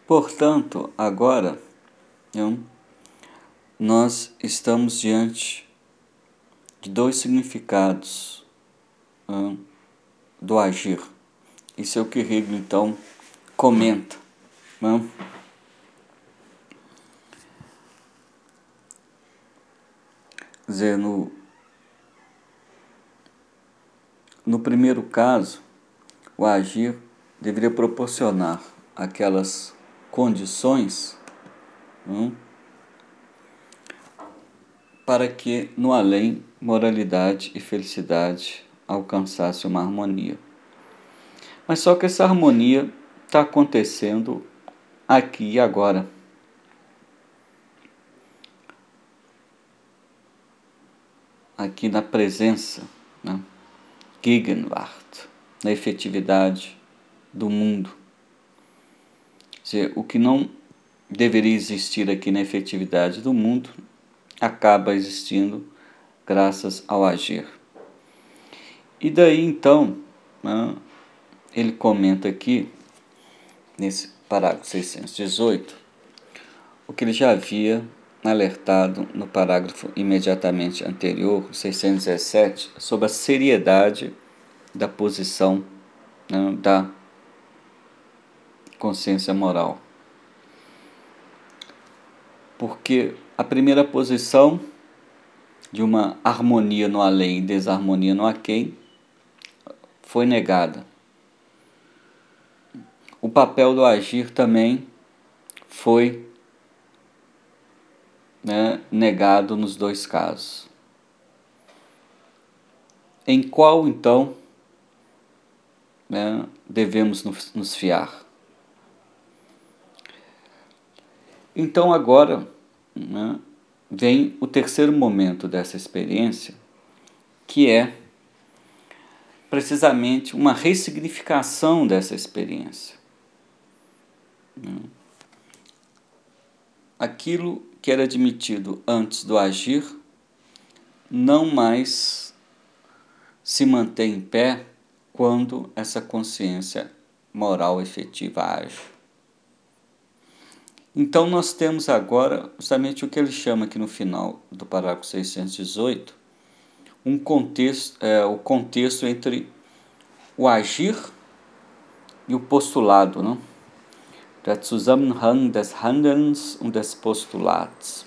Portanto, agora nós estamos diante de dois significados do agir. Isso é o que Hegel, então, comenta. Quer dizer, no primeiro caso, o agir deveria proporcionar aquelas condições para que no além moralidade e felicidade alcançasse uma harmonia. Mas só que essa harmonia está acontecendo aqui e agora. Aqui na presença, Gegenwart, na efetividade do mundo. Quer dizer, o que não deveria existir aqui na efetividade do mundo acaba existindo graças ao agir. E daí então, ele comenta aqui, nesse parágrafo 618, o que ele já havia alertado no parágrafo imediatamente anterior, 617, sobre a seriedade da posição da consciência moral. Porque a primeira posição de uma harmonia no além e desarmonia no aquém foi negada. O papel do agir também foi negado nos dois casos. Em qual, então, devemos nos fiar? Então, agora, vem o terceiro momento dessa experiência, que é precisamente uma ressignificação dessa experiência. Aquilo que era admitido antes do agir não mais se mantém em pé quando essa consciência moral efetiva age. Então nós temos agora justamente o que ele chama aqui no final do parágrafo 618, o contexto entre o agir e o postulado, não? Der Zusammenhang des Handelns und des Postulats.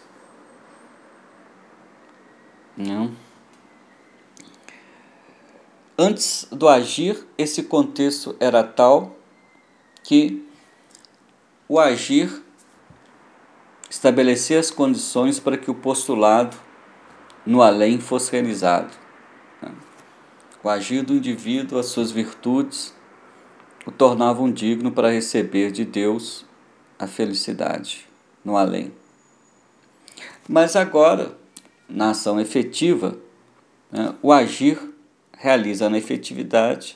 Não? Antes do agir, esse contexto era tal que o agir estabelecia as condições para que o postulado no além fosse realizado. O agir do indivíduo, as suas virtudes, o tornavam digno para receber de Deus a felicidade no além. Mas agora, na ação efetiva, o agir realiza na efetividade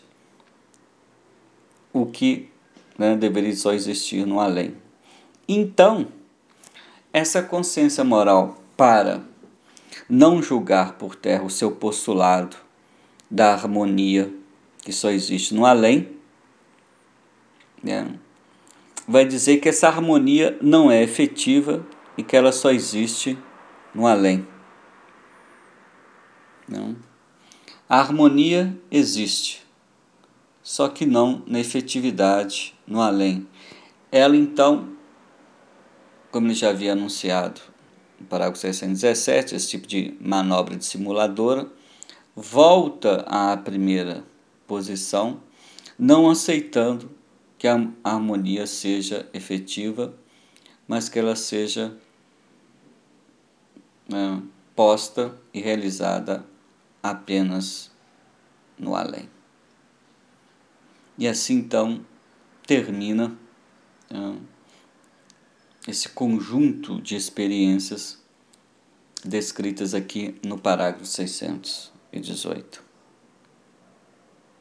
o que deveria só existir no além. Então, essa consciência moral, para não julgar por terra o seu postulado da harmonia que só existe no além, vai dizer que essa harmonia não é efetiva e que ela só existe no além. Não? A harmonia existe, só que não na efetividade no além. Ela, então, como ele já havia anunciado no parágrafo 617, esse tipo de manobra dissimuladora, volta à primeira posição, não aceitando que a harmonia seja efetiva, mas que ela seja posta e realizada apenas no além. E assim, então, termina esse conjunto de experiências descritas aqui no parágrafo 618.